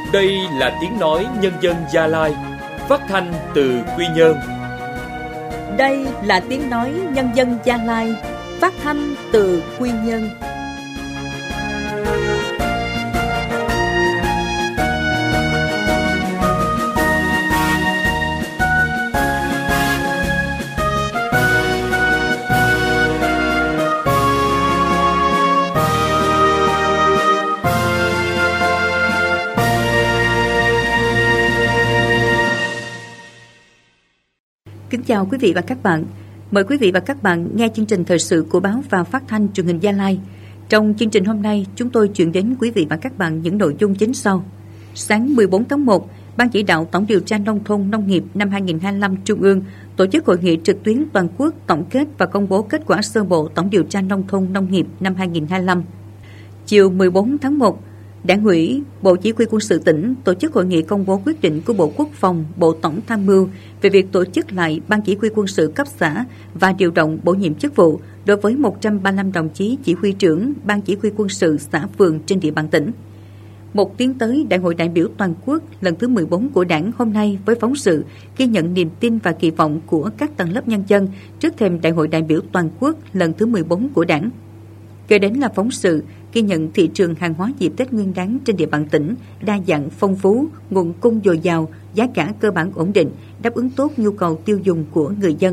Đây là tiếng nói nhân dân Gia Lai, phát thanh từ Quy Nhơn. Đây là tiếng nói nhân dân Gia Lai, phát thanh từ Quy Nhơn. Kính chào quý vị và các bạn. Mời quý vị và các bạn nghe chương trình thời sự của báo và phát thanh truyền hình Gia Lai. Trong chương trình hôm nay, chúng tôi chuyển đến quý vị và các bạn những nội dung chính sau. Sáng 14 tháng 1, Ban chỉ đạo Tổng điều tra nông thôn nông nghiệp năm 2025 Trung ương tổ chức hội nghị trực tuyến toàn quốc tổng kết và công bố kết quả sơ bộ tổng điều tra nông thôn nông nghiệp năm 2025. Chiều 14 tháng 1, Đảng ủy, Bộ Chỉ huy Quân sự tỉnh tổ chức hội nghị công bố quyết định của Bộ Quốc phòng, Bộ Tổng tham mưu về việc tổ chức lại Ban Chỉ huy Quân sự cấp xã và điều động bổ nhiệm chức vụ đối với 135 đồng chí chỉ huy trưởng Ban Chỉ huy Quân sự xã phường trên địa bàn tỉnh. Một tiến tới Đại hội đại biểu toàn quốc lần thứ 14 của Đảng hôm nay với phóng sự ghi nhận niềm tin và kỳ vọng của các tầng lớp nhân dân trước thềm Đại hội đại biểu toàn quốc lần thứ 14 của Đảng. Kế đến là phóng sự ghi nhận thị trường hàng hóa dịp Tết Nguyên đán trên địa bàn tỉnh đa dạng phong phú, nguồn cung dồi dào, giá cả cơ bản ổn định, đáp ứng tốt nhu cầu tiêu dùng của người dân.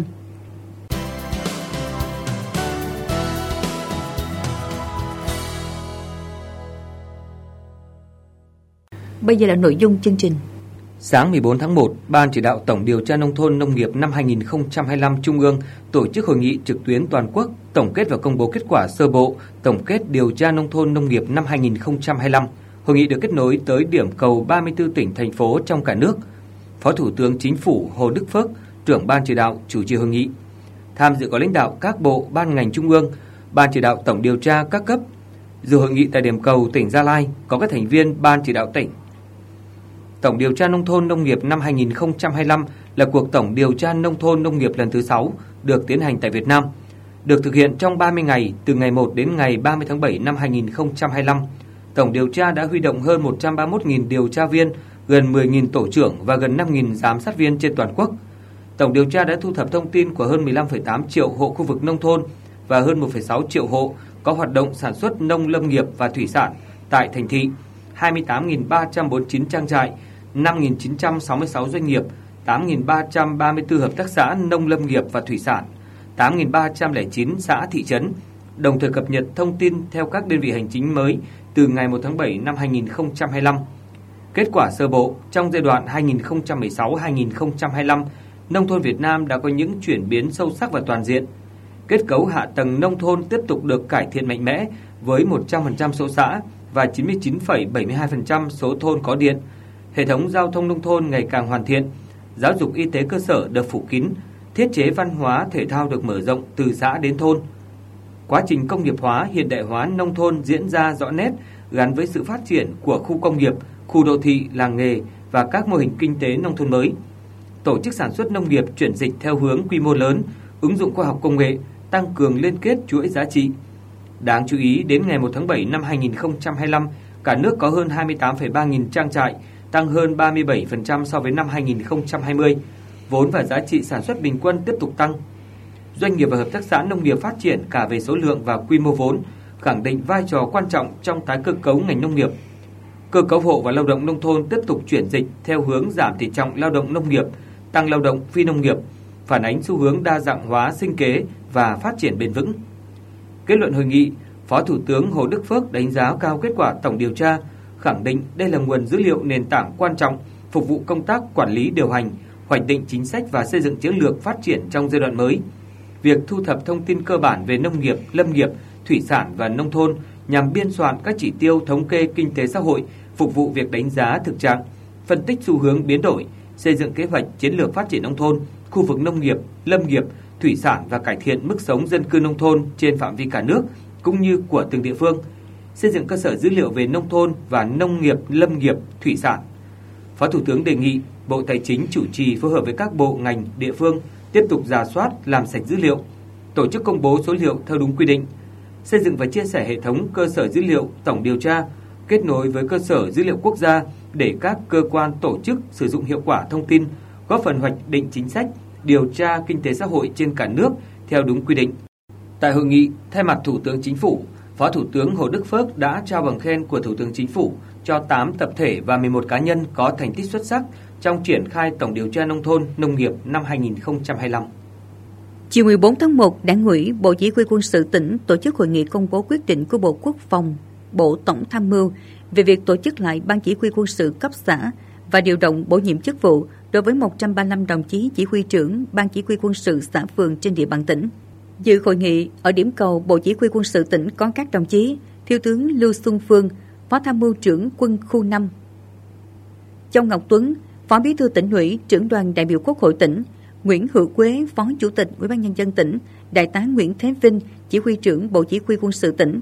Bây giờ là nội dung chương trình. Sáng 14 tháng 1, Ban chỉ đạo Tổng điều tra nông thôn nông nghiệp năm 2025 Trung ương tổ chức hội nghị trực tuyến toàn quốc tổng kết và công bố kết quả sơ bộ tổng kết điều tra nông thôn nông nghiệp năm 2025. Hội nghị được kết nối tới điểm cầu 34 tỉnh thành phố trong cả nước. Phó Thủ tướng Chính phủ Hồ Đức Phước, trưởng Ban chỉ đạo chủ trì hội nghị. Tham dự có lãnh đạo các bộ, ban ngành trung ương, Ban chỉ đạo Tổng điều tra các cấp. Dự hội nghị tại điểm cầu tỉnh Gia Lai có các thành viên Ban chỉ đạo tỉnh. Tổng điều tra nông thôn nông nghiệp năm 2025 là cuộc tổng điều tra nông thôn nông nghiệp lần thứ 6 được tiến hành tại Việt Nam, được thực hiện trong 30 ngày từ ngày 1 đến ngày 30 tháng 7 năm 2025. Tổng điều tra đã huy động hơn 131.000 điều tra viên, gần 10.000 tổ trưởng và gần 5.000 giám sát viên trên toàn quốc. Tổng điều tra đã thu thập thông tin của hơn 15,8 triệu hộ khu vực nông thôn và hơn 1,6 triệu hộ có hoạt động sản xuất nông lâm nghiệp và thủy sản tại thành thị, 28.349 trang trại, 5.966 doanh nghiệp, 8.334 hợp tác xã nông lâm nghiệp và thủy sản, 8.309 xã thị trấn, đồng thời cập nhật thông tin theo các đơn vị hành chính mới từ ngày 1 tháng 7 năm 2025. Kết quả sơ bộ, trong giai đoạn 2016-2025, nông thôn Việt Nam đã có những chuyển biến sâu sắc và toàn diện. Kết cấu hạ tầng nông thôn tiếp tục được cải thiện mạnh mẽ với 100% số xã và 99,72% số thôn có điện. Hệ thống giao thông nông thôn ngày càng hoàn thiện, giáo dục y tế cơ sở được phủ kín, thiết chế văn hóa thể thao được mở rộng từ xã đến thôn. Quá trình công nghiệp hóa, hiện đại hóa nông thôn diễn ra rõ nét gắn với sự phát triển của khu công nghiệp, khu đô thị, làng nghề và các mô hình kinh tế nông thôn mới. Tổ chức sản xuất nông nghiệp chuyển dịch theo hướng quy mô lớn, ứng dụng khoa học công nghệ, tăng cường liên kết chuỗi giá trị. Đáng chú ý, đến ngày 1 tháng 7 năm 2025, cả nước có hơn 28,3 nghìn trang trại, tăng hơn 37% so với năm 2020. Vốn và giá trị sản xuất bình quân tiếp tục tăng. Doanh nghiệp và hợp tác xã nông nghiệp phát triển cả về số lượng và quy mô vốn, khẳng định vai trò quan trọng trong tái cơ cấu ngành nông nghiệp. Cơ cấu hộ và lao động nông thôn tiếp tục chuyển dịch theo hướng giảm tỷ trọng lao động nông nghiệp, tăng lao động phi nông nghiệp, phản ánh xu hướng đa dạng hóa sinh kế và phát triển bền vững. Kết luận hội nghị, Phó Thủ tướng Hồ Đức Phước đánh giá cao kết quả tổng điều tra, khẳng định đây là nguồn dữ liệu nền tảng quan trọng phục vụ công tác quản lý điều hành, hoạch định chính sách và xây dựng chiến lược phát triển trong giai đoạn mới. Việc thu thập thông tin cơ bản về nông nghiệp, lâm nghiệp, thủy sản và nông thôn nhằm biên soạn các chỉ tiêu thống kê kinh tế xã hội, phục vụ việc đánh giá thực trạng, phân tích xu hướng biến đổi, xây dựng kế hoạch chiến lược phát triển nông thôn, khu vực nông nghiệp, lâm nghiệp, thủy sản và cải thiện mức sống dân cư nông thôn trên phạm vi cả nước cũng như của từng địa phương, xây dựng cơ sở dữ liệu về nông thôn và nông nghiệp, lâm nghiệp, thủy sản. Phó Thủ tướng đề nghị Bộ Tài chính chủ trì phối hợp với các bộ ngành, địa phương tiếp tục rà soát, làm sạch dữ liệu, tổ chức công bố số liệu theo đúng quy định, xây dựng và chia sẻ hệ thống cơ sở dữ liệu tổng điều tra, kết nối với cơ sở dữ liệu quốc gia để các cơ quan tổ chức sử dụng hiệu quả thông tin, góp phần hoạch định chính sách, điều tra kinh tế xã hội trên cả nước theo đúng quy định. Tại hội nghị, thay mặt Thủ tướng Chính phủ, Phó Thủ tướng Hồ Đức Phước đã trao bằng khen của Thủ tướng Chính phủ cho 8 tập thể và 11 cá nhân có thành tích xuất sắc trong triển khai tổng điều tra nông thôn nông nghiệp năm 2025. Chiều 14 tháng 1, Đảng ủy Bộ Chỉ huy Quân sự tỉnh tổ chức hội nghị công bố quyết định của Bộ Quốc phòng, Bộ Tổng tham mưu về việc tổ chức lại Ban Chỉ huy Quân sự cấp xã và điều động bổ nhiệm chức vụ đối với 135 đồng chí chỉ huy trưởng Ban Chỉ huy Quân sự xã phường trên địa bàn tỉnh. Dự hội nghị ở điểm cầu Bộ Chỉ huy Quân sự tỉnh có các đồng chí Thiếu tướng Lưu Xuân Phương, Phó Tham mưu trưởng Quân khu 5, Châu Ngọc Tuấn, Phó Bí thư Tỉnh ủy, Trưởng đoàn đại biểu Quốc hội tỉnh, Nguyễn Hữu Quế, Phó Chủ tịch Ủy ban Nhân dân tỉnh, Đại tá Nguyễn Thế Vinh, Chỉ huy trưởng Bộ Chỉ huy Quân sự tỉnh.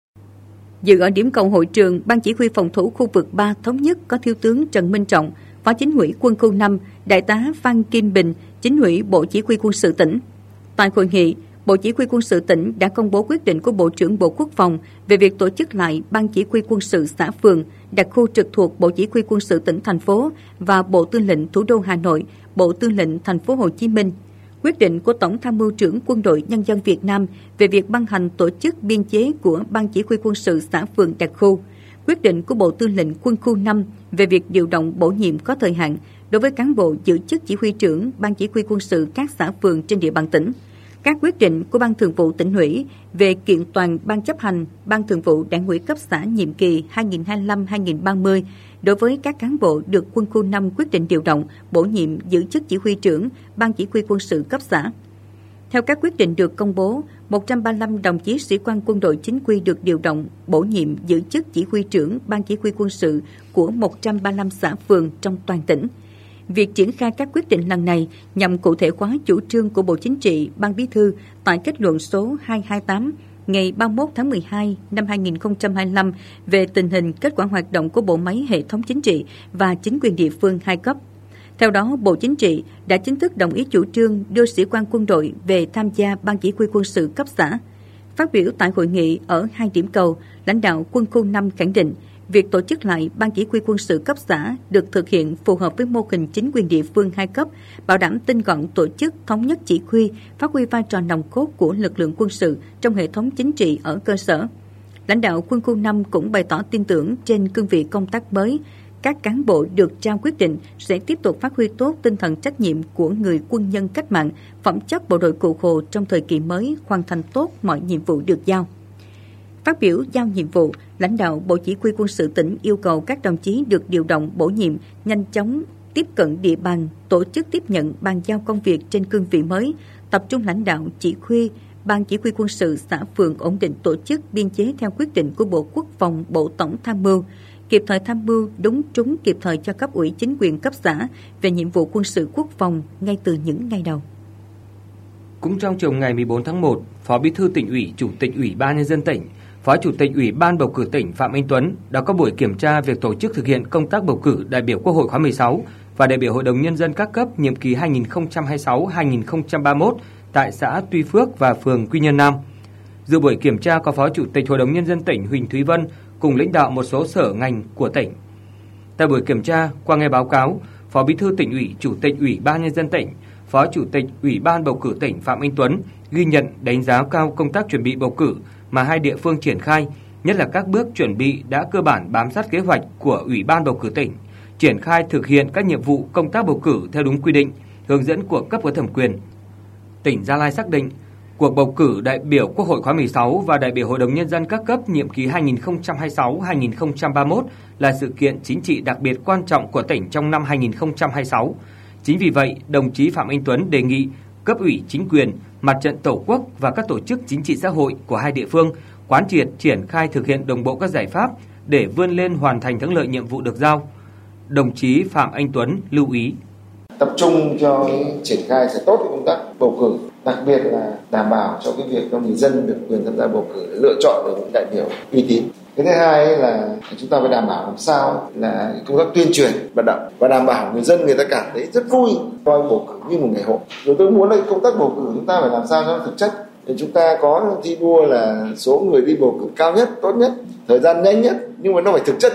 Dự ở điểm cầu hội trường Ban Chỉ huy phòng thủ khu vực 3 thống nhất có Thiếu tướng Trần Minh Trọng, Phó Chính ủy Quân khu 5, Đại tá Phan Kim Bình, Chính ủy Bộ Chỉ huy Quân sự tỉnh. Tại hội nghị, Bộ Chỉ huy Quân sự tỉnh đã công bố quyết định của Bộ trưởng Bộ Quốc phòng về việc tổ chức lại Ban Chỉ huy Quân sự xã phường, đặc khu trực thuộc Bộ Chỉ huy Quân sự tỉnh thành phố và Bộ Tư lệnh Thủ đô Hà Nội, Bộ Tư lệnh Thành phố Hồ Chí Minh. Quyết định của Tổng tham mưu trưởng Quân đội Nhân dân Việt Nam về việc ban hành tổ chức biên chế của Ban Chỉ huy Quân sự xã phường đặc khu. Quyết định của Bộ Tư lệnh Quân khu 5 về việc điều động bổ nhiệm có thời hạn đối với cán bộ giữ chức chỉ huy trưởng Ban Chỉ huy Quân sự các xã phường trên địa bàn tỉnh. Các quyết định của Ban Thường vụ Tỉnh ủy về kiện toàn Ban chấp hành Ban Thường vụ Đảng ủy cấp xã nhiệm kỳ 2025-2030 đối với các cán bộ được Quân khu 5 quyết định điều động, bổ nhiệm giữ chức chỉ huy trưởng Ban Chỉ huy Quân sự cấp xã. Theo các quyết định được công bố, 135 đồng chí sĩ quan quân đội chính quy được điều động, bổ nhiệm giữ chức chỉ huy trưởng Ban Chỉ huy Quân sự của 135 xã phường trong toàn tỉnh. Việc triển khai các quyết định lần này nhằm cụ thể hóa chủ trương của Bộ Chính trị, Ban Bí thư tại kết luận số 228 ngày 31 tháng 12 năm 2025 về tình hình kết quả hoạt động của bộ máy hệ thống chính trị và chính quyền địa phương hai cấp. Theo đó, Bộ Chính trị đã chính thức đồng ý chủ trương đưa sĩ quan quân đội về tham gia Ban Chỉ huy Quân sự cấp xã. Phát biểu tại hội nghị ở hai điểm cầu, lãnh đạo Quân khu 5 khẳng định việc tổ chức lại Ban Chỉ huy Quân sự cấp xã được thực hiện phù hợp với mô hình chính quyền địa phương hai cấp, bảo đảm tinh gọn tổ chức, thống nhất chỉ huy, phát huy vai trò nòng cốt của lực lượng quân sự trong hệ thống chính trị ở cơ sở. Lãnh đạo Quân khu 5 cũng bày tỏ tin tưởng trên cương vị công tác mới, các cán bộ được trao quyết định sẽ tiếp tục phát huy tốt tinh thần trách nhiệm của người quân nhân cách mạng, phẩm chất bộ đội Cụ Hồ trong thời kỳ mới, hoàn thành tốt mọi nhiệm vụ được giao. Phát biểu giao nhiệm vụ, lãnh đạo Bộ Chỉ huy Quân sự tỉnh yêu cầu các đồng chí được điều động bổ nhiệm nhanh chóng tiếp cận địa bàn, tổ chức tiếp nhận bàn giao công việc trên cương vị mới, tập trung lãnh đạo chỉ huy Ban Chỉ huy Quân sự xã phường ổn định tổ chức biên chế theo quyết định của Bộ Quốc phòng, Bộ Tổng tham mưu, kịp thời tham mưu đúng trúng kịp thời cho cấp ủy chính quyền cấp xã về nhiệm vụ quân sự quốc phòng ngay từ những ngày đầu. Cũng trong chiều ngày 14 tháng 1, Phó Bí thư Tỉnh ủy, Chủ tịch Ủy ban Nhân dân tỉnh, Phó Chủ tịch Ủy ban bầu cử tỉnh Phạm Anh Tuấn đã có buổi kiểm tra việc tổ chức thực hiện công tác bầu cử đại biểu Quốc hội khóa 16 và đại biểu Hội đồng Nhân dân các cấp nhiệm kỳ 2026-2031 tại xã Tuy Phước và phường Quy Nhơn Nam. Dự buổi kiểm tra có Phó Chủ tịch Hội đồng Nhân dân tỉnh Huỳnh Thúy Vân cùng lãnh đạo một số sở ngành của tỉnh. Tại buổi kiểm tra, qua nghe báo cáo, Phó Bí thư Tỉnh ủy, Chủ tịch Ủy ban Nhân dân tỉnh, Phó Chủ tịch Ủy ban bầu cử tỉnh Phạm Anh Tuấn ghi nhận đánh giá cao công tác chuẩn bị bầu cử mà hai địa phương triển khai, nhất là các bước chuẩn bị đã cơ bản bám sát kế hoạch của Ủy ban bầu cử tỉnh, triển khai thực hiện các nhiệm vụ công tác bầu cử theo đúng quy định, hướng dẫn của cấp có thẩm quyền. Tỉnh Gia Lai xác định, cuộc bầu cử đại biểu Quốc hội khóa 16 và đại biểu Hội đồng Nhân dân các cấp nhiệm kỳ 2026-2031 là sự kiện chính trị đặc biệt quan trọng của tỉnh trong năm 2026. Chính vì vậy, đồng chí Phạm Anh Tuấn đề nghị cấp ủy chính quyền, Mặt trận Tổ quốc và các tổ chức chính trị xã hội của hai địa phương quán triệt triển khai thực hiện đồng bộ các giải pháp để vươn lên hoàn thành thắng lợi nhiệm vụ được giao. Đồng chí Phạm Anh Tuấn lưu ý. Tập trung cho triển khai sẽ tốt công tác bầu cử, đặc biệt là đảm bảo cho cái việc cho người dân được quyền tham gia bầu cử để lựa chọn được những đại biểu uy tín. Cái thứ hai là chúng ta phải đảm bảo làm sao là công tác tuyên truyền vận động và đảm bảo người dân người ta cảm thấy rất vui coi bầu cử như một ngày hội. Rồi tôi muốn là công tác bầu cử chúng ta phải làm sao cho nó thực chất để chúng ta có thi đua là số người đi bầu cử cao nhất, tốt nhất, thời gian nhanh nhất, nhưng mà nó phải thực chất nhất.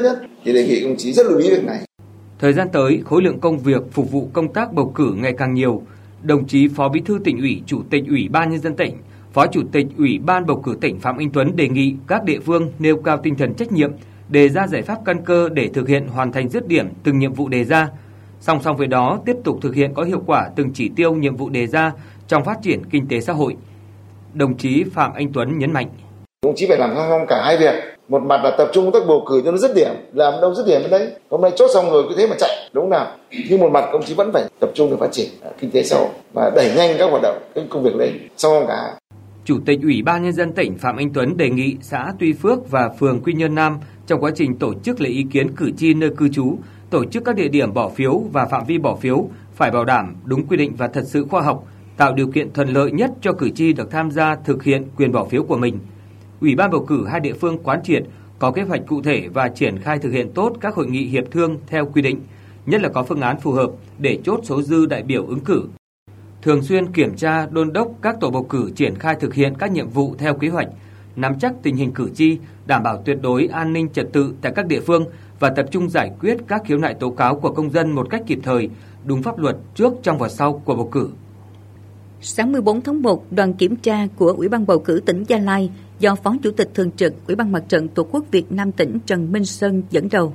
thì đề nghị công chí rất lưu ý việc này. Thời gian tới, khối lượng công việc phục vụ công tác bầu cử ngày càng nhiều. Đồng chí Phó Bí thư Tỉnh ủy, Chủ tịch Ủy ban Nhân dân tỉnh, Phó Chủ tịch Ủy ban bầu cử tỉnh Phạm Anh Tuấn đề nghị các địa phương nêu cao tinh thần trách nhiệm, đề ra giải pháp căn cơ để thực hiện hoàn thành dứt điểm từng nhiệm vụ đề ra. Song song với đó, tiếp tục thực hiện có hiệu quả từng chỉ tiêu nhiệm vụ đề ra trong phát triển kinh tế xã hội. Đồng chí Phạm Anh Tuấn nhấn mạnh. Công chí phải làm song cả hai việc. Một mặt là tập trung công tác bầu cử cho nó dứt điểm, làm đâu dứt điểm đến đấy. Hôm nay chốt xong rồi cứ thế mà chạy, đúng nào? Nhưng một mặt công chí vẫn phải tập trung để phát triển kinh tế xã hội và đẩy nhanh các hoạt động, các công việc lên, song cả. Chủ tịch Ủy ban Nhân dân tỉnh Phạm Anh Tuấn đề nghị xã Tuy Phước và phường Quy Nhơn Nam trong quá trình tổ chức lấy ý kiến cử tri nơi cư trú, tổ chức các địa điểm bỏ phiếu và phạm vi bỏ phiếu phải bảo đảm đúng quy định và thật sự khoa học, tạo điều kiện thuận lợi nhất cho cử tri được tham gia thực hiện quyền bỏ phiếu của mình. Ủy ban bầu cử hai địa phương quán triệt, có kế hoạch cụ thể và triển khai thực hiện tốt các hội nghị hiệp thương theo quy định, nhất là có phương án phù hợp để chốt số dư đại biểu ứng cử. Thường xuyên kiểm tra, đôn đốc các tổ bầu cử triển khai thực hiện các nhiệm vụ theo kế hoạch, nắm chắc tình hình cử tri, đảm bảo tuyệt đối an ninh trật tự tại các địa phương và tập trung giải quyết các khiếu nại tố cáo của công dân một cách kịp thời, đúng pháp luật trước, trong và sau cuộc bầu cử. Sáng 14 tháng 1, đoàn kiểm tra của Ủy ban bầu cử tỉnh Gia Lai do Phó Chủ tịch Thường trực Ủy ban Mặt trận Tổ quốc Việt Nam tỉnh Trần Minh Sơn dẫn đầu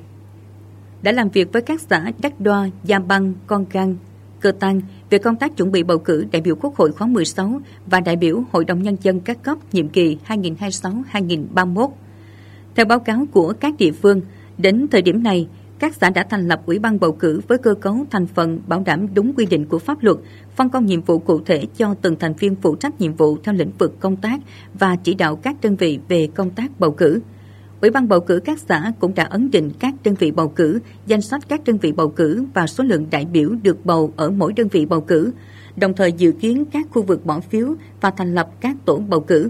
đã làm việc với các xã Đắc Đoa, Gia Băng, Con Gang, Cơ Tăng về công tác chuẩn bị bầu cử đại biểu Quốc hội khóa 16 và đại biểu Hội đồng Nhân dân các cấp nhiệm kỳ 2026-2031. Theo báo cáo của các địa phương, đến thời điểm này, các xã đã thành lập ủy ban bầu cử với cơ cấu thành phần bảo đảm đúng quy định của pháp luật, phân công nhiệm vụ cụ thể cho từng thành viên phụ trách nhiệm vụ theo lĩnh vực công tác và chỉ đạo các đơn vị về công tác bầu cử. Ủy ban bầu cử các xã cũng đã ấn định các đơn vị bầu cử, danh sách các đơn vị bầu cử và số lượng đại biểu được bầu ở mỗi đơn vị bầu cử, đồng thời dự kiến các khu vực bỏ phiếu và thành lập các tổ bầu cử.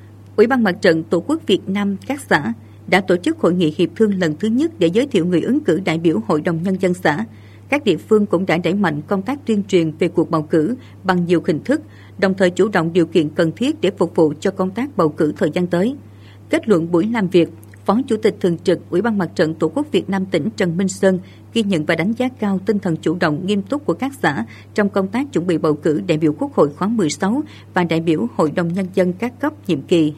Ủy ban Mặt trận Tổ quốc Việt Nam các xã đã tổ chức hội nghị hiệp thương lần thứ nhất để giới thiệu người ứng cử đại biểu Hội đồng Nhân dân xã. Các địa phương cũng đã đẩy mạnh công tác tuyên truyền về cuộc bầu cử bằng nhiều hình thức, đồng thời chủ động điều kiện cần thiết để phục vụ cho công tác bầu cử thời gian tới. Kết luận buổi làm việc, Phó Chủ tịch Thường trực Ủy ban Mặt trận Tổ quốc Việt Nam tỉnh Trần Minh Sơn ghi nhận và đánh giá cao tinh thần chủ động nghiêm túc của các xã trong công tác chuẩn bị bầu cử đại biểu Quốc hội khóa 16 và đại biểu Hội đồng Nhân dân các cấp nhiệm kỳ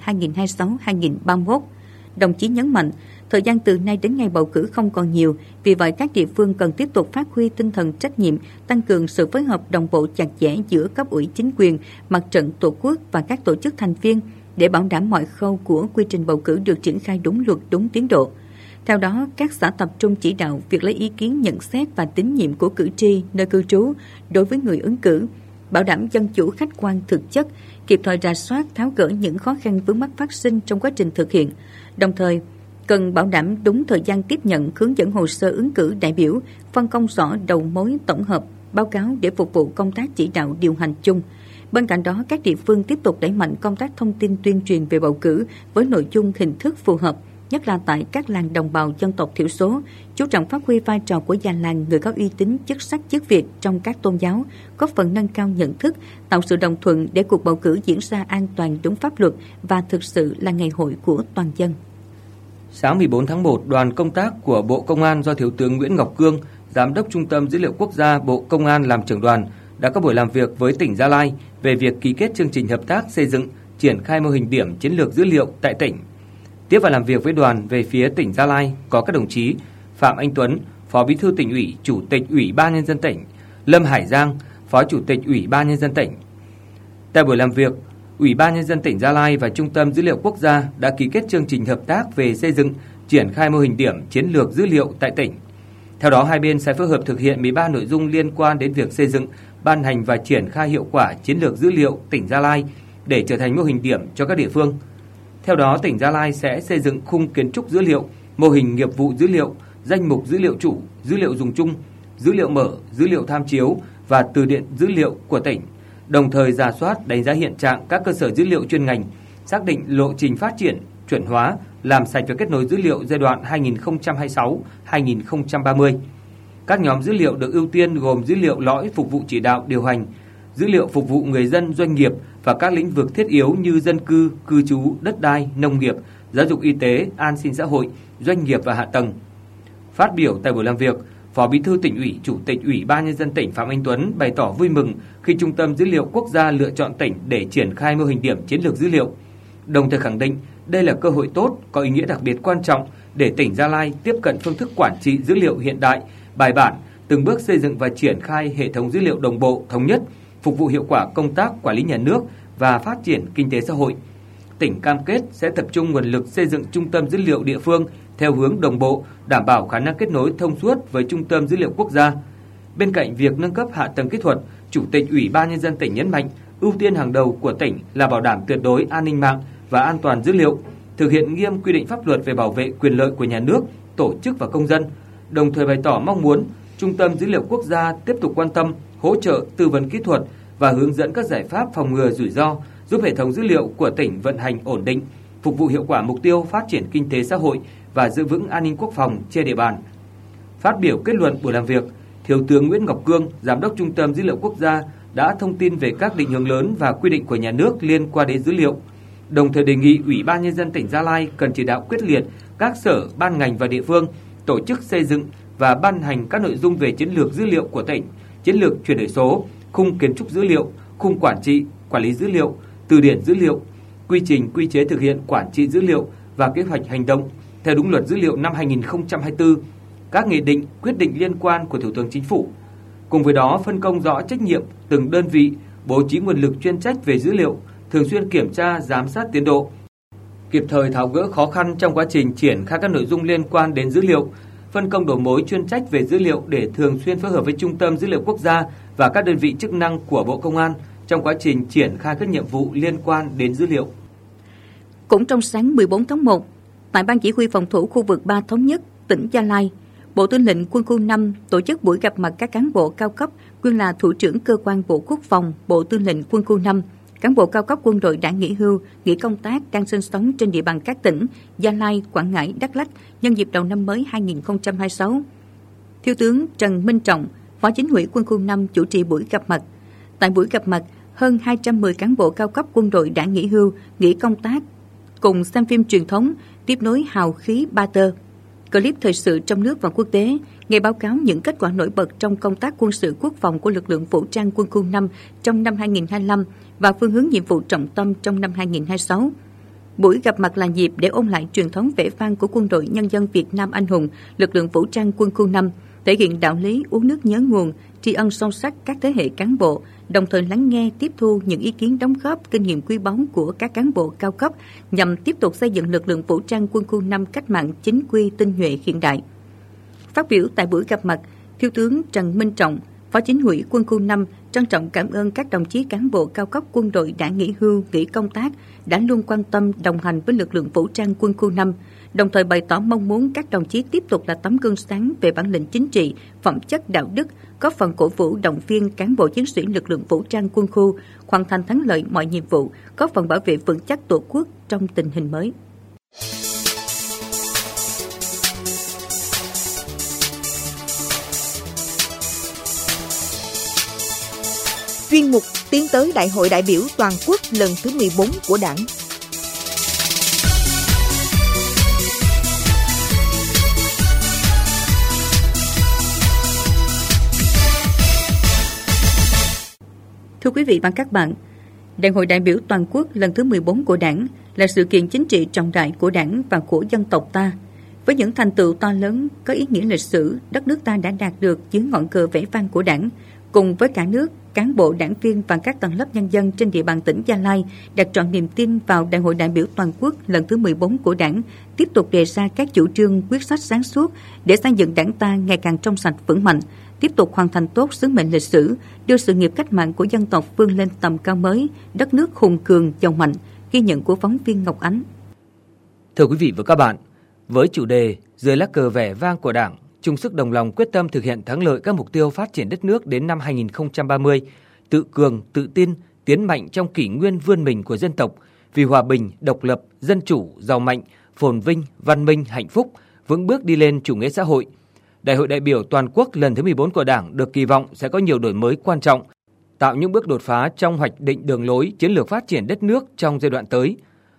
2026-2031. Đồng chí nhấn mạnh, thời gian từ nay đến ngày bầu cử không còn nhiều, vì vậy các địa phương cần tiếp tục phát huy tinh thần trách nhiệm, tăng cường sự phối hợp đồng bộ chặt chẽ giữa cấp ủy chính quyền, Mặt trận Tổ quốc và các tổ chức thành viên để bảo đảm mọi khâu của quy trình bầu cử được triển khai đúng luật, đúng tiến độ. Theo đó, các xã tập trung chỉ đạo việc lấy ý kiến nhận xét và tín nhiệm của cử tri nơi cư trú đối với người ứng cử, bảo đảm dân chủ khách quan thực chất, kịp thời rà soát tháo gỡ những khó khăn vướng mắc phát sinh trong quá trình thực hiện. Đồng thời, cần bảo đảm đúng thời gian tiếp nhận, hướng dẫn hồ sơ ứng cử đại biểu, phân công rõ đầu mối tổng hợp, báo cáo để phục vụ công tác chỉ đạo điều hành chung. Bên cạnh đó, các địa phương tiếp tục đẩy mạnh công tác thông tin tuyên truyền về bầu cử với nội dung hình thức phù hợp, nhất là tại các làng đồng bào dân tộc thiểu số, chú trọng phát huy vai trò của già làng, người có uy tín, chức sắc chức việc trong các tôn giáo, góp phần nâng cao nhận thức, tạo sự đồng thuận để cuộc bầu cử diễn ra an toàn, đúng pháp luật và thực sự là ngày hội của toàn dân. Sáng 14 tháng 1, đoàn công tác của Bộ Công an do Thiếu tướng Nguyễn Ngọc Cương, Giám đốc Trung tâm Dữ liệu Quốc gia Bộ Công an làm trưởng đoàn, đã có buổi làm việc với tỉnh Gia Lai về việc ký kết chương trình hợp tác xây dựng, triển khai mô hình điểm chiến lược dữ liệu tại tỉnh. Tiếp và làm việc với đoàn về phía tỉnh Gia Lai có các đồng chí Phạm Anh Tuấn, Phó Bí thư Tỉnh ủy, Chủ tịch Ủy ban Nhân dân tỉnh, Lâm Hải Giang, Phó Chủ tịch Ủy ban Nhân dân tỉnh. Tại buổi làm việc, Ủy ban Nhân dân tỉnh Gia Lai và Trung tâm Dữ liệu Quốc gia đã ký kết chương trình hợp tác về xây dựng, triển khai mô hình điểm chiến lược dữ liệu tại tỉnh. Theo đó, hai bên sẽ phối hợp thực hiện 13 nội dung liên quan đến việc xây dựng, ban hành và triển khai hiệu quả chiến lược dữ liệu tỉnh Gia Lai để trở thành mô hình điểm cho các địa phương. Theo đó, tỉnh Gia Lai sẽ xây dựng khung kiến trúc dữ liệu, mô hình nghiệp vụ dữ liệu, danh mục dữ liệu chủ, dữ liệu dùng chung, dữ liệu mở, dữ liệu tham chiếu và từ điển dữ liệu của tỉnh, đồng thời rà soát đánh giá hiện trạng các cơ sở dữ liệu chuyên ngành, xác định lộ trình phát triển, chuẩn hóa, làm sạch và kết nối dữ liệu giai đoạn 2026-2030. Các nhóm dữ liệu được ưu tiên gồm dữ liệu lõi phục vụ chỉ đạo điều hành, dữ liệu phục vụ người dân, doanh nghiệp và các lĩnh vực thiết yếu như dân cư, cư trú, đất đai, nông nghiệp, giáo dục y tế, an sinh xã hội, doanh nghiệp và hạ tầng. Phát biểu tại buổi làm việc, Phó Bí thư Tỉnh ủy, Chủ tịch Ủy ban Nhân dân tỉnh Phạm Anh Tuấn bày tỏ vui mừng khi Trung tâm Dữ liệu Quốc gia lựa chọn tỉnh để triển khai mô hình điểm chiến lược dữ liệu. Đồng thời khẳng định đây là cơ hội tốt, có ý nghĩa đặc biệt quan trọng để tỉnh Gia Lai tiếp cận phương thức quản trị dữ liệu hiện đại, bài bản, từng bước xây dựng và triển khai hệ thống dữ liệu đồng bộ, thống nhất, phục vụ hiệu quả công tác quản lý nhà nước và phát triển kinh tế xã hội. Tỉnh cam kết sẽ tập trung nguồn lực xây dựng trung tâm dữ liệu địa phương theo hướng đồng bộ, đảm bảo khả năng kết nối thông suốt với Trung tâm Dữ liệu Quốc gia. Bên cạnh việc nâng cấp hạ tầng kỹ thuật, Chủ tịch Ủy ban Nhân dân tỉnh nhấn mạnh ưu tiên hàng đầu của tỉnh là bảo đảm tuyệt đối an ninh mạng và an toàn dữ liệu, thực hiện nghiêm quy định pháp luật về bảo vệ quyền lợi của nhà nước, tổ chức và công dân, đồng thời bày tỏ mong muốn Trung tâm Dữ liệu Quốc gia tiếp tục quan tâm, hỗ trợ tư vấn kỹ thuật và hướng dẫn các giải pháp phòng ngừa rủi ro, giúp hệ thống dữ liệu của tỉnh vận hành ổn định, phục vụ hiệu quả mục tiêu phát triển kinh tế xã hội và giữ vững an ninh quốc phòng trên địa bàn. Phát biểu kết luận buổi làm việc, Thiếu tướng Nguyễn Ngọc Cương, Giám đốc Trung tâm Dữ liệu Quốc gia đã thông tin về các định hướng lớn và quy định của nhà nước liên quan đến dữ liệu, đồng thời đề nghị Ủy ban Nhân dân tỉnh Gia Lai cần chỉ đạo quyết liệt các sở, ban ngành và địa phương tổ chức xây dựng và ban hành các nội dung về chiến lược dữ liệu của tỉnh, chiến lược chuyển đổi số, khung kiến trúc dữ liệu, khung quản trị, quản lý dữ liệu, từ điển dữ liệu, quy trình, quy chế thực hiện quản trị dữ liệu và kế hoạch hành động theo đúng luật dữ liệu năm 2024, các nghị định, quyết định liên quan của Thủ tướng Chính phủ. Cùng với đó, phân công rõ trách nhiệm từng đơn vị, bố trí nguồn lực chuyên trách về dữ liệu, thường xuyên kiểm tra, giám sát tiến độ, kịp thời tháo gỡ khó khăn trong quá trình triển khai các nội dung liên quan đến dữ liệu, phân công đầu mối chuyên trách về dữ liệu để thường xuyên phối hợp với Trung tâm Dữ liệu Quốc gia và các đơn vị chức năng của Bộ Công an trong quá trình triển khai các nhiệm vụ liên quan đến dữ liệu. Cũng trong sáng 14 tháng 1, tại Ban Chỉ huy Phòng thủ khu vực 3 Thống nhất, tỉnh Gia Lai, Bộ Tư lệnh Quân khu 5 tổ chức buổi gặp mặt các cán bộ cao cấp nguyên là Thủ trưởng Cơ quan Bộ Quốc phòng, Bộ Tư lệnh Quân khu 5, cán bộ cao cấp quân đội đã nghỉ hưu, nghỉ công tác đang sinh sống trên địa bàn các tỉnh Gia Lai, Quảng Ngãi, Đắk Lắk nhân dịp đầu năm mới 2026. Thiếu tướng Trần Minh Trọng, Phó Chính ủy Quân khu 5 chủ trì buổi gặp mặt. Tại buổi gặp mặt, hơn 210 cán bộ cao cấp quân đội đã nghỉ hưu, nghỉ công tác, cùng xem phim truyền thống, tiếp nối hào khí ba tơ. Clip thời sự trong nước và quốc tế, nghe báo cáo những kết quả nổi bật trong công tác quân sự quốc phòng của lực lượng vũ trang quân khu 5 trong năm 2025 và phương hướng nhiệm vụ trọng tâm trong năm 2026. Buổi gặp mặt là dịp để ôn lại truyền thống vẻ vang của Quân đội Nhân dân Việt Nam anh hùng, lực lượng vũ trang quân khu 5, thể hiện đạo lý uống nước nhớ nguồn, tri ân sâu sắc các thế hệ cán bộ, đồng thời lắng nghe, tiếp thu những ý kiến đóng góp, kinh nghiệm quý báu của các cán bộ cao cấp nhằm tiếp tục xây dựng lực lượng vũ trang quân khu 5 cách mạng chính quy, tinh nhuệ, hiện đại. Phát biểu tại buổi gặp mặt, Thiếu tướng Trần Minh Trọng, Phó Chính ủy Quân khu 5 trân trọng cảm ơn các đồng chí cán bộ cao cấp quân đội đã nghỉ hưu, nghỉ công tác, đã luôn quan tâm, đồng hành với lực lượng vũ trang quân khu 5, đồng thời bày tỏ mong muốn các đồng chí tiếp tục là tấm gương sáng về bản lĩnh chính trị, phẩm chất đạo đức, góp phần cổ vũ động viên cán bộ chiến sĩ lực lượng vũ trang quân khu hoàn thành thắng lợi mọi nhiệm vụ, góp phần bảo vệ vững chắc Tổ quốc trong tình hình mới. Chuyên mục tiến tới Đại hội đại biểu toàn quốc lần thứ 14 của Đảng. Thưa quý vị và các bạn, Đại hội đại biểu toàn quốc lần thứ 14 của Đảng là sự kiện chính trị trọng đại của Đảng và của dân tộc ta. Với những thành tựu to lớn, có ý nghĩa lịch sử, đất nước ta đã đạt được dưới ngọn cờ vẻ vang của Đảng, cùng với cả nước, cán bộ, đảng viên và các tầng lớp nhân dân trên địa bàn tỉnh Gia Lai đặt trọn niềm tin vào Đại hội đại biểu toàn quốc lần thứ 14 của Đảng, tiếp tục đề ra các chủ trương, quyết sách sáng suốt để xây dựng Đảng ta ngày càng trong sạch vững mạnh, tiếp tục hoàn thành tốt sứ mệnh lịch sử, đưa sự nghiệp cách mạng của dân tộc vươn lên tầm cao mới, đất nước hùng cường, giàu mạnh. Ghi nhận của phóng viên Ngọc Ánh. Thưa quý vị và các bạn, với chủ đề dưới lá cờ vẻ vang của Đảng, chung sức đồng lòng quyết tâm thực hiện thắng lợi các mục tiêu phát triển đất nước đến năm 2030, tự cường, tự tin, tiến mạnh trong kỷ nguyên vươn mình của dân tộc, vì hòa bình, độc lập, dân chủ, giàu mạnh, phồn vinh, văn minh, hạnh phúc, vững bước đi lên chủ nghĩa xã hội. Đại hội đại biểu toàn quốc lần thứ 14 của Đảng được kỳ vọng sẽ có nhiều đổi mới quan trọng, tạo những bước đột phá trong hoạch định đường lối chiến lược phát triển đất nước trong giai đoạn tới.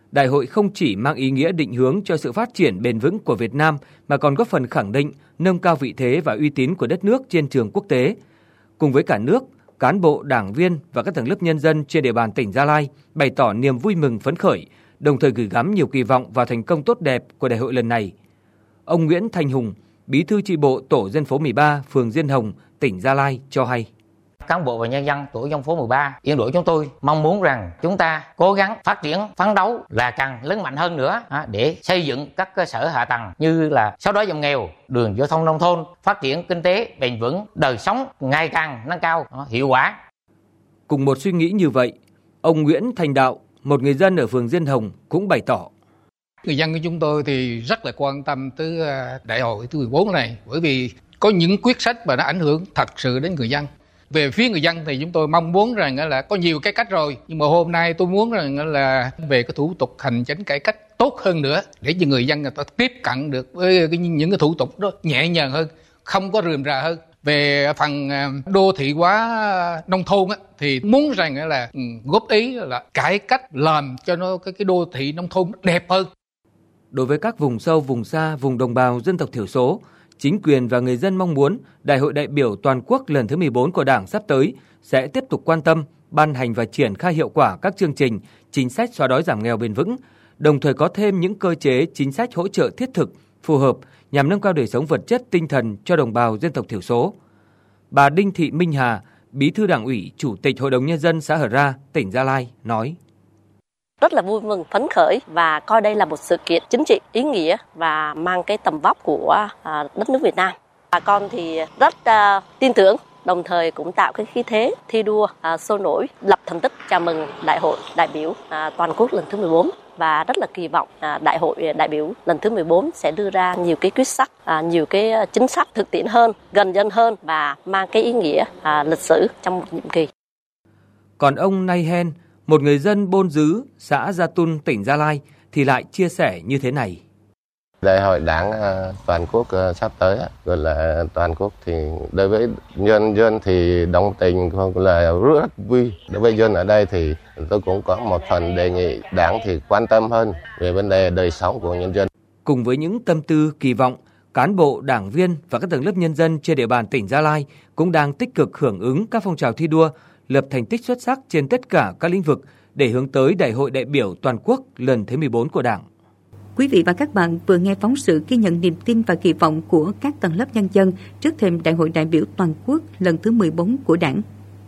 đại hội không chỉ mang ý nghĩa định hướng cho sự phát triển bền vững của Việt Nam mà còn góp phần khẳng định, nâng cao vị thế và uy tín của đất nước trên trường quốc tế. Cùng với cả nước, cán bộ, đảng viên và các tầng lớp nhân dân trên địa bàn tỉnh Gia Lai bày tỏ niềm vui mừng phấn khởi, đồng thời gửi gắm nhiều kỳ vọng vào thành công tốt đẹp của đại hội lần này. Ông Nguyễn Thanh Hùng, Bí thư chi bộ tổ dân phố 13, phường Diên Hồng, tỉnh Gia Lai cho hay. Cán bộ và nhân dân tổ dân phố 13 Yên Đỗ chúng tôi mong muốn rằng chúng ta cố gắng phát triển, phấn đấu là càng lớn mạnh hơn nữa để xây dựng các cơ sở hạ tầng như là xóa đói giảm nghèo, đường giao thông nông thôn, phát triển kinh tế bền vững, đời sống ngày càng nâng cao, hiệu quả. Cùng một suy nghĩ như vậy, ông Nguyễn Thành Đạo, một người dân ở phường Diên Hồng cũng bày tỏ. Người dân của chúng tôi thì rất là quan tâm tới đại hội thứ 14 này, bởi vì có những quyết sách mà nó ảnh hưởng thật sự đến người dân. Về phía người dân thì chúng tôi mong muốn rằng là có nhiều cái cách rồi, nhưng mà hôm nay tôi muốn rằng là về cái thủ tục hành chính cải cách tốt hơn nữa để cho người dân người ta tiếp cận được với những cái thủ tục đó nhẹ nhàng hơn, không có rườm rà hơn. Về phần đô thị hóa nông thôn thì muốn rằng là góp ý là cải cách làm cho nó cái đô thị nông thôn đẹp hơn. Đối với các vùng sâu, vùng xa, vùng đồng bào dân tộc thiểu số, chính quyền và người dân mong muốn Đại hội đại biểu toàn quốc lần thứ 14 của Đảng sắp tới sẽ tiếp tục quan tâm, ban hành và triển khai hiệu quả các chương trình, chính sách xóa đói giảm nghèo bền vững, đồng thời có thêm những cơ chế, chính sách hỗ trợ thiết thực, phù hợp nhằm nâng cao đời sống vật chất, tinh thần cho đồng bào dân tộc thiểu số. Bà Đinh Thị Minh Hà, Bí thư Đảng ủy, Chủ tịch Hội đồng Nhân dân xã Hở Ra, tỉnh Gia Lai nói. Rất là vui mừng, phấn khởi và coi đây là một sự kiện chính trị ý nghĩa và mang cái tầm vóc của đất nước Việt Nam. Bà con thì rất tin tưởng, đồng thời cũng tạo cái khí thế thi đua sôi nổi, lập thành tích chào mừng Đại hội đại biểu toàn quốc lần thứ 14 và rất là kỳ vọng Đại hội đại biểu lần thứ 14 sẽ đưa ra nhiều cái quyết sách, nhiều cái chính sách thực tiễn hơn, gần dân hơn và mang cái ý nghĩa lịch sử trong một nhiệm kỳ. Còn ông Nay Hen, một người dân Bôn Dứ, xã Gia Tun, tỉnh Gia Lai thì lại chia sẻ như thế này. Đại hội Đảng toàn quốc sắp tới gọi là toàn quốc thì đối với nhân dân thì đồng tình là rất vui. Đối với dân ở đây thì tôi cũng có một phần đề nghị Đảng thì quan tâm hơn về vấn đề đời sống của nhân dân. Cùng với những tâm tư kỳ vọng, cán bộ, đảng viên và các tầng lớp nhân dân trên địa bàn tỉnh Gia Lai cũng đang tích cực hưởng ứng các phong trào thi đua, lập thành tích xuất sắc trên tất cả các lĩnh vực để hướng tới Đại hội đại biểu toàn quốc lần thứ 14 của Đảng. Quý vị và các bạn vừa nghe phóng sự ghi nhận niềm tin và kỳ vọng của các tầng lớp nhân dân trước thềm Đại hội đại biểu toàn quốc lần thứ 14 của Đảng.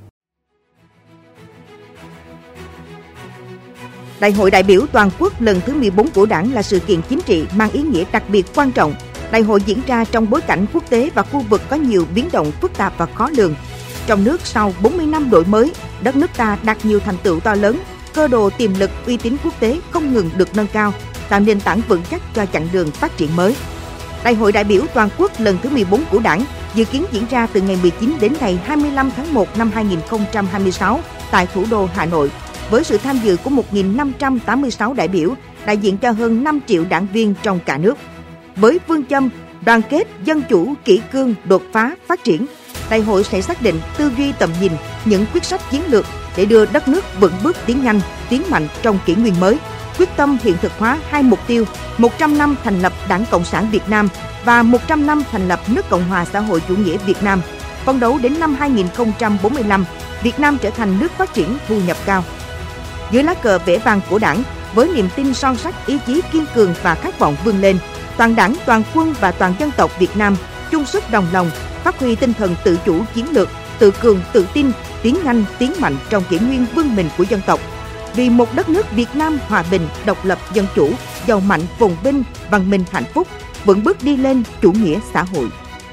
Đại hội đại biểu toàn quốc lần thứ 14 của Đảng là sự kiện chính trị mang ý nghĩa đặc biệt quan trọng. Đại hội diễn ra trong bối cảnh quốc tế và khu vực có nhiều biến động phức tạp và khó lường. Trong nước sau 40 năm đổi mới, đất nước ta đạt nhiều thành tựu to lớn, cơ đồ tiềm lực uy tín quốc tế không ngừng được nâng cao, tạo nền tảng vững chắc cho chặng đường phát triển mới. Đại hội đại biểu toàn quốc lần thứ 14 của Đảng dự kiến diễn ra từ ngày 19 đến ngày 25 tháng 1 năm 2026 tại thủ đô Hà Nội, với sự tham dự của 1.586 đại biểu, đại diện cho hơn 5 triệu đảng viên trong cả nước. Với phương châm đoàn kết, dân chủ, kỷ cương, đột phá, phát triển, đại hội sẽ xác định tư duy tầm nhìn, những quyết sách chiến lược để đưa đất nước vững bước tiến nhanh, tiến mạnh trong kỷ nguyên mới, quyết tâm hiện thực hóa hai mục tiêu 100 năm thành lập Đảng Cộng sản Việt Nam và 100 năm thành lập nước Cộng hòa xã hội chủ nghĩa Việt Nam, phấn đấu đến năm 2045, Việt Nam trở thành nước phát triển thu nhập cao. Dưới lá cờ vẻ vang của Đảng, với niềm tin son sắt, ý chí kiên cường và khát vọng vươn lên, toàn Đảng, toàn quân và toàn dân tộc Việt Nam chung sức đồng lòng, phát huy tinh thần tự chủ chiến lược, tự cường, tự tin, tiến nhanh, tiến mạnh trong kỷ nguyên vươn mình của dân tộc. Vì một đất nước Việt Nam hòa bình, độc lập, dân chủ, giàu mạnh, phồn vinh, văn minh, hạnh phúc, vững bước đi lên chủ nghĩa xã hội.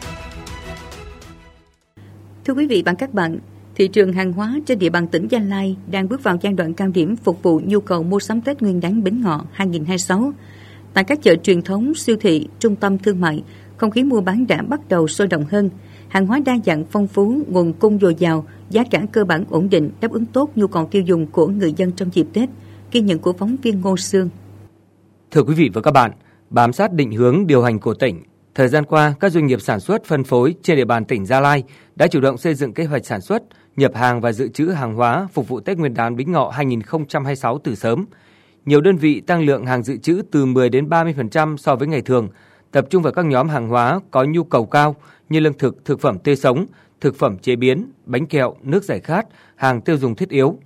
Thưa quý vị và các bạn, thị trường hàng hóa trên địa bàn tỉnh Gia Lai đang bước vào giai đoạn cao điểm phục vụ nhu cầu mua sắm Tết Nguyên đán Bính Ngọ 2026. Tại các chợ truyền thống, siêu thị, trung tâm thương mại, không khí mua bán đã bắt đầu sôi động hơn. Hàng hóa đa dạng phong phú, nguồn cung dồi dào, giá cả cơ bản ổn định, đáp ứng tốt nhu cầu tiêu dùng của người dân trong dịp Tết. Ghi nhận của phóng viên Ngô Sương. Thưa quý vị và các bạn, bám sát định hướng điều hành của tỉnh, thời gian qua các doanh nghiệp sản xuất phân phối trên địa bàn tỉnh Gia Lai đã chủ động xây dựng kế hoạch sản xuất, nhập hàng và dự trữ hàng hóa phục vụ Tết Nguyên đán Bính Ngọ 2026 từ sớm. nhiều đơn vị tăng lượng hàng dự trữ từ 10 đến 30% so với ngày thường, tập trung vào các nhóm hàng hóa có nhu cầu cao như lương thực, thực phẩm tươi sống, thực phẩm chế biến, bánh kẹo, nước giải khát, hàng tiêu dùng thiết yếu.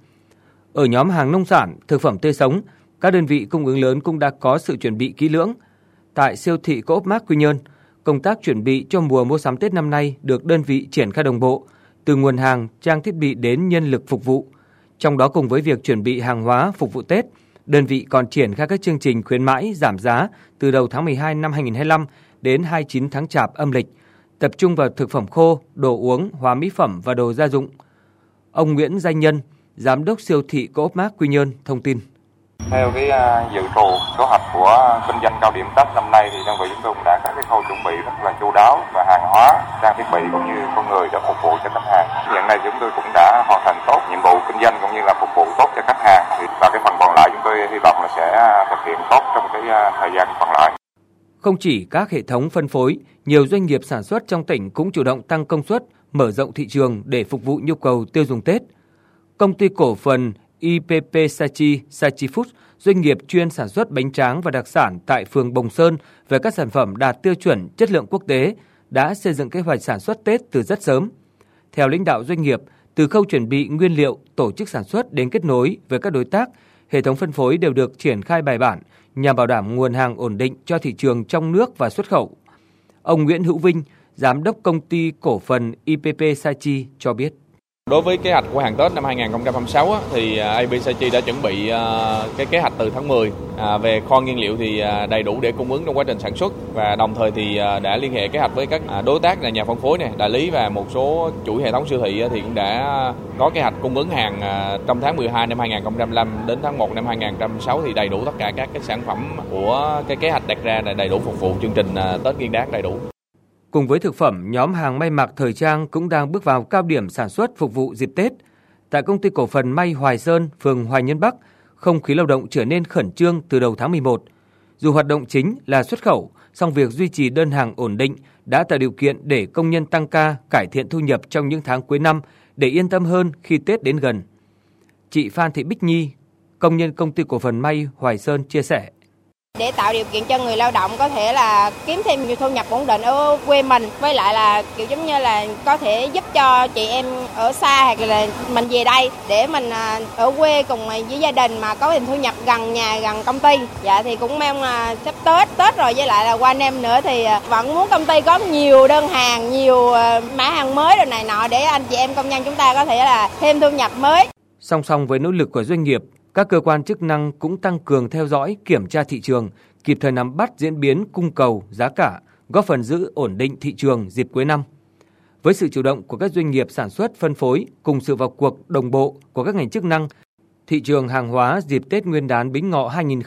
Ở nhóm hàng nông sản, thực phẩm tươi sống, các đơn vị cung ứng lớn cũng đã có sự chuẩn bị kỹ lưỡng. Tại siêu thị Co.op Mart Quy Nhơn, công tác chuẩn bị cho mùa mua sắm Tết năm nay được đơn vị triển khai đồng bộ, từ nguồn hàng, trang thiết bị đến nhân lực phục vụ. Trong đó cùng với việc chuẩn bị hàng hóa phục vụ Tết, đơn vị còn triển khai các chương trình khuyến mãi giảm giá từ đầu tháng 12 năm 2025 đến 29 tháng Chạp âm lịch, tập trung vào thực phẩm khô, đồ uống, hóa mỹ phẩm và đồ gia dụng. Ông Nguyễn Danh Nhân, Giám đốc siêu thị Co.op Mart Quy Nhơn thông tin. Theo cái dự trù kế hoạch của kinh doanh cao điểm Tết năm nay thì đơn vị chúng tôi cũng đã có cái khâu chuẩn bị rất là chu đáo và hàng hóa, trang thiết bị cũng như con người để phục vụ cho khách hàng. Hiện nay chúng tôi cũng đã hoàn thành tốt nhiệm vụ kinh doanh cũng như là phục vụ tốt cho khách hàng. Và cái phần còn lại chúng tôi hy vọng là sẽ thực hiện tốt trong cái thời gian còn lại. Không chỉ các hệ thống phân phối, nhiều doanh nghiệp sản xuất trong tỉnh cũng chủ động tăng công suất, mở rộng thị trường để phục vụ nhu cầu tiêu dùng Tết. Công ty cổ phần IPP Sachi Food, doanh nghiệp chuyên sản xuất bánh tráng và đặc sản tại phường Bồng Sơn về các sản phẩm đạt tiêu chuẩn chất lượng quốc tế, đã xây dựng kế hoạch sản xuất Tết từ rất sớm. Theo lãnh đạo doanh nghiệp, từ khâu chuẩn bị nguyên liệu, tổ chức sản xuất đến kết nối với các đối tác, hệ thống phân phối đều được triển khai bài bản nhằm bảo đảm nguồn hàng ổn định cho thị trường trong nước và xuất khẩu. Ông Nguyễn Hữu Vinh, Giám đốc công ty cổ phần IPP Sachi cho biết. Đối với kế hoạch của hàng Tết năm 2026 thì IPP Sachi đã chuẩn bị cái kế hoạch từ tháng 10 về kho nguyên liệu thì đầy đủ để cung ứng trong quá trình sản xuất, và đồng thời thì đã liên hệ kế hoạch với các đối tác là nhà phân phối này, đại lý và một số chuỗi hệ thống siêu thị thì cũng đã có kế hoạch cung ứng hàng trong tháng 12 năm 2025 đến tháng 1 năm 2026 thì đầy đủ tất cả các cái sản phẩm của cái kế hoạch đặt ra là đầy đủ phục vụ chương trình Tết Nguyên Đán đầy đủ. Cùng với thực phẩm, nhóm hàng may mặc thời trang cũng đang bước vào cao điểm sản xuất phục vụ dịp Tết. Tại công ty cổ phần may Hoài Sơn, phường Hoài Nhân Bắc, không khí lao động trở nên khẩn trương từ đầu tháng 11. Dù hoạt động chính là xuất khẩu, song việc duy trì đơn hàng ổn định đã tạo điều kiện để công nhân tăng ca, cải thiện thu nhập trong những tháng cuối năm để yên tâm hơn khi Tết đến gần. Chị Phan Thị Bích Nhi, công nhân công ty cổ phần may Hoài Sơn chia sẻ. Để tạo điều kiện cho người lao động có thể là kiếm thêm nhiều thu nhập ổn định ở quê mình, với lại là kiểu giống như là có thể giúp cho chị em ở xa hoặc là mình về đây để mình ở quê cùng với gia đình mà có thêm thu nhập gần nhà, gần công ty. Dạ thì cũng mong sắp Tết rồi với lại là qua năm nữa thì vẫn muốn công ty có nhiều đơn hàng, nhiều mã hàng mới rồi này nọ để anh chị em công nhân chúng ta có thể là thêm thu nhập mới. Song song với nỗ lực của doanh nghiệp, các cơ quan chức năng cũng tăng cường theo dõi, kiểm tra thị trường, kịp thời nắm bắt diễn biến cung cầu, giá cả, góp phần giữ ổn định thị trường dịp cuối năm. Với sự chủ động của các doanh nghiệp sản xuất, phân phối cùng sự vào cuộc đồng bộ của các ngành chức năng, thị trường hàng hóa dịp Tết Nguyên đán Bính Ngọ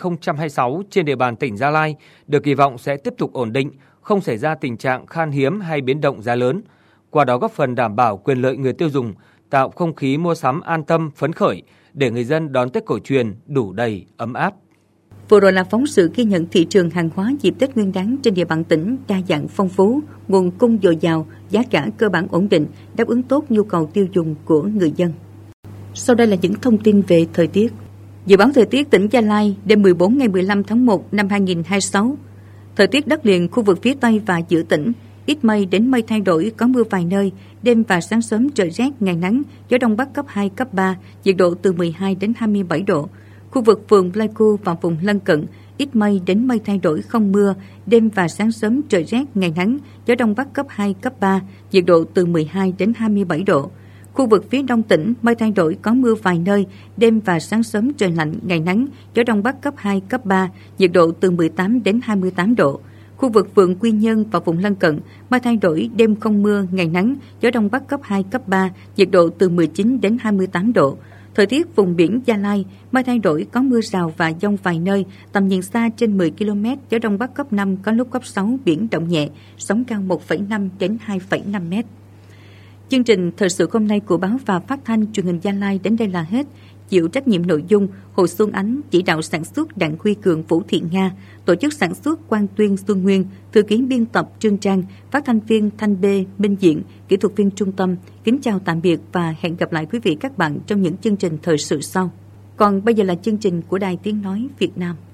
2026 trên địa bàn tỉnh Gia Lai được kỳ vọng sẽ tiếp tục ổn định, không xảy ra tình trạng khan hiếm hay biến động giá lớn. Qua đó góp phần đảm bảo quyền lợi người tiêu dùng, tạo không khí mua sắm an tâm, phấn khởi để người dân đón Tết cổ truyền đủ đầy, ấm áp. Vừa rồi là phóng sự ghi nhận thị trường hàng hóa dịp Tết Nguyên đán trên địa bàn tỉnh đa dạng phong phú, nguồn cung dồi dào, giá cả cơ bản ổn định, đáp ứng tốt nhu cầu tiêu dùng của người dân. Sau đây là những thông tin về thời tiết. Dự báo thời tiết tỉnh Gia Lai đêm 14 ngày 15 tháng 1 năm 2026. Thời tiết đất liền khu vực phía Tây và giữa tỉnh, ít mây đến mây thay đổi, có mưa vài nơi, đêm và sáng sớm trời rét, ngày nắng, gió Đông Bắc cấp 2, cấp 3, nhiệt độ từ 12 đến 27 độ. Khu vực phường Pleiku và vùng lân cận, ít mây đến mây thay đổi, không mưa, đêm và sáng sớm trời rét, ngày nắng, gió Đông Bắc cấp 2, cấp 3, nhiệt độ từ 12 đến 27 độ. Khu vực phía Đông tỉnh, mây thay đổi, có mưa vài nơi, đêm và sáng sớm trời lạnh, ngày nắng, gió Đông Bắc cấp 2, cấp 3, nhiệt độ từ 18 đến 28 độ. Khu vực phường Quy Nhơn và vùng lân cận, mây thay đổi, đêm không mưa, ngày nắng, gió Đông Bắc cấp 2, cấp 3, nhiệt độ từ 19 đến 28 độ. Thời tiết vùng biển Gia Lai, mây thay đổi, có mưa rào và dông vài nơi, tầm nhìn xa trên 10 km, gió Đông Bắc cấp 5, có lúc cấp 6, biển động nhẹ, sóng cao 1,5 đến 2,5 mét. Chương trình thời sự hôm nay của báo và phát thanh truyền hình Gia Lai đến đây là hết. Chịu trách nhiệm nội dung Hồ Xuân Ánh, chỉ đạo sản xuất Đặng Huy Cường, Vũ Thị Nga, tổ chức sản xuất Quang Tuyên, Xuân Nguyên, thư ký biên tập Trương Trang, phát thanh viên Thanh Bê, Minh Diện, kỹ thuật viên Trung Tâm. Kính chào tạm biệt và hẹn gặp lại quý vị các bạn trong những chương trình thời sự sau. Còn bây giờ là chương trình của Đài Tiếng Nói Việt Nam.